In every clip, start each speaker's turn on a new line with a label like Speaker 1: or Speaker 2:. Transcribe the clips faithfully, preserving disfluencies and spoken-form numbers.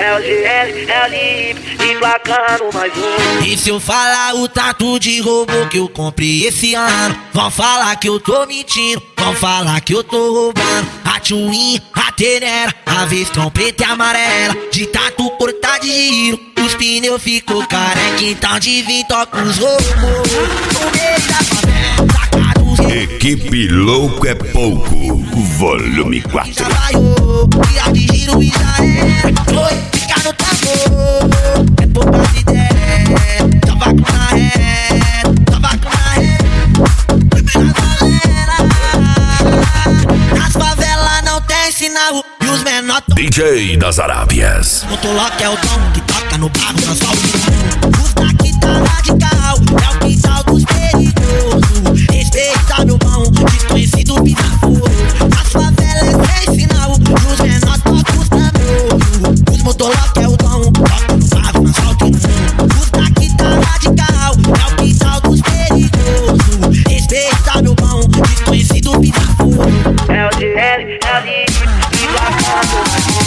Speaker 1: É o G L, é o Lip, emplacando mais um.
Speaker 2: E se eu falar o tatu de roubo que eu comprei esse ano, vão falar que eu tô mentindo, vão falar que eu tô roubando. A Twin, a Tenera, a Vestron preta e amarela, de tatu cortar de giro, os pneus ficou careca, então de vir toca os roubos. No meio da favela, sacado os
Speaker 3: Equipe Louco é Pouco, volume quatro.
Speaker 2: já vaiou, tira de giro e já era. Oi, fica no tambor, é poucas ideias, só vai com a ré, só vai com a ré. Primeira galera, nas favelas não tem sinal e os menor tão
Speaker 3: D J das Arábias.
Speaker 2: Motolock é o dom que toca no barro, nós fala do mundo. Os daqui tá radical, é o quintal dos perigosos. Respeita meu mão, desconhecido bizarro. As favelas sem sinal, e os menor tocam os tambores. Os Motolock é o dom, toca no barro, nós fala do mundo. Os daqui tá radical, é o quintal dos perigosos. Respeita meu mão, desconhecido bizarro.
Speaker 1: É o G L, é o Lip, emplacando mais um.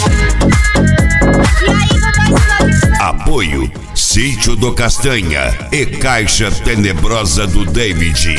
Speaker 3: Apoio Sítio do Castanha e Caixa Tenebrosa do David.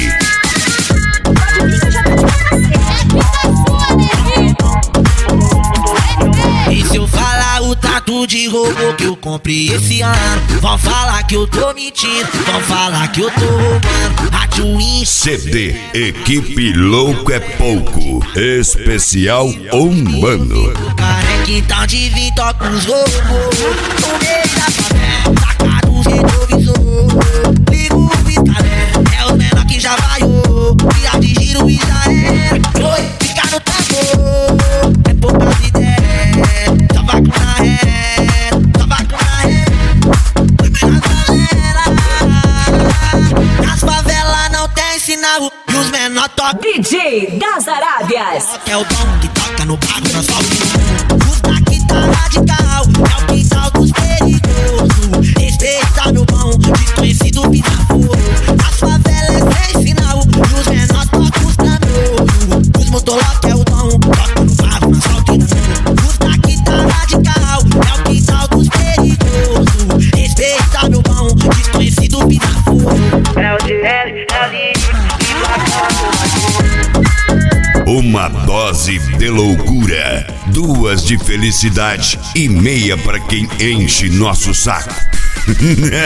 Speaker 2: E se eu falar o tatu de roubo que eu comprei esse ano, vão falar que eu tô mentindo, vão falar que eu tô roubando. A Twin
Speaker 3: C D Equipe Louco é Pouco, especial humano.
Speaker 2: careca, então de vir toca os roubos. No meio da favela, sacado os retrovisor, ligo o pitalé, é o menor que já vaiou, tira de giro e já era. Oi, fica no tambor, é poucas ideias, só vai com a ré, só vai com a ré. Primeira galera, nas favelas não tem sinal e os menor tocam.
Speaker 4: D J das Arábias.
Speaker 2: É o dom que toca no barro, nós fala do mundo. Os daqui tá radical, é o quintal dos perigosos. Respeita meu mão, desconhecido bizarro. As favelas sem sinal, e os menor tocam os tambores. Os Motolock é o dom, toca no barro, nós fala do mundo. Os daqui tá radical, é o quintal dos perigosos. Respeita meu mão, desconhecido bizarro.
Speaker 1: É o G L, é o Lip, emplacando mais um.
Speaker 3: Uma dose de loucura, duas de felicidade e meia para quem enche nosso saco.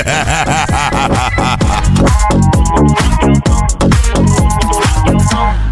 Speaker 1: Motolock é o dom, Motolock é o dom, Motolock é o dom.